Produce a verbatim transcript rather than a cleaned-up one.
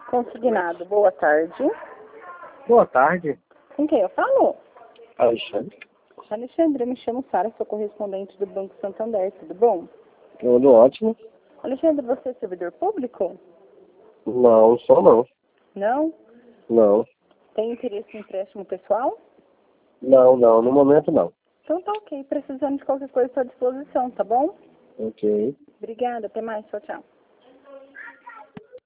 Consignado, boa tarde. Boa tarde. Com quem eu falo? Alexandre. Alexandre, eu me chamo Sara, sou correspondente do Banco Santander, tudo bom? Tudo ótimo. Alexandre, você é servidor público? Não, só não. Não? Não. Tem interesse em empréstimo pessoal? Não, não, no momento não. Então tá ok, precisando de qualquer coisa, estou à disposição, tá bom? Ok. Obrigada, até mais, tchau, tchau.